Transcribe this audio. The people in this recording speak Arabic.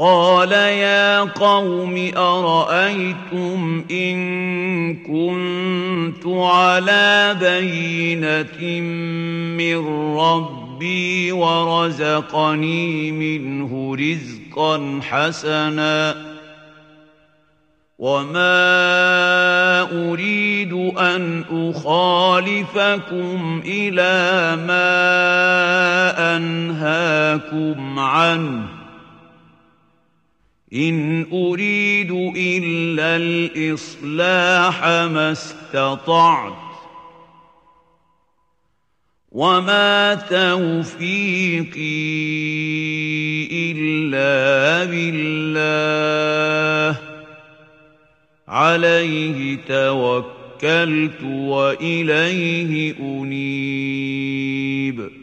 قال يا قوم أرأيتم إن كنت على بينة من ربي ورزقني منه رزقا حسنا وما أريد أن أخالفكم إلى ما أنهاكم عنه إن أريد إلا الإصلاح ما استطعت وما توفيقي إلا بالله عليه توكلت وإليه أنيب